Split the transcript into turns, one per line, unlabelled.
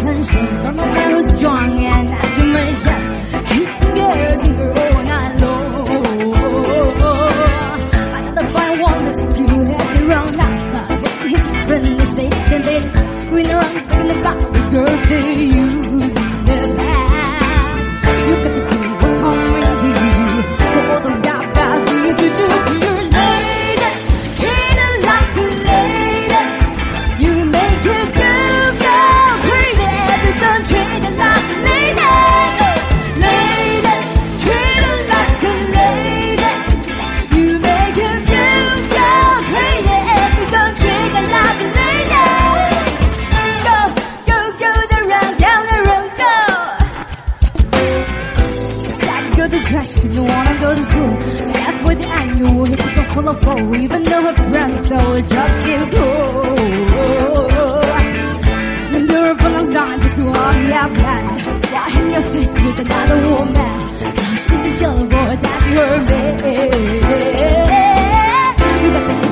attention from the man who's strong and not to mention kissing girls all night long. Another boy wants us to have it wrong now. His friend is saying that they going around talking about the girls they use in their past. You got to do what's coming to you. For all the bad things you do to your lady, treat her like a lady. You make your girl crazy. Every don't treat her like a lady. Lady, treat her like a lady. You make your girl crazy. Every don't treat her like a lady. Go, go, goes around, down the road, go. She's like to go to church, she don't wanna go to school. She left with the annual, hit to go full of foe. Even though her friends though just give cool. And her feelings dying, just what you have planned. Why hang your face with another woman? Now she's a yellow boy, daddy her man. You got the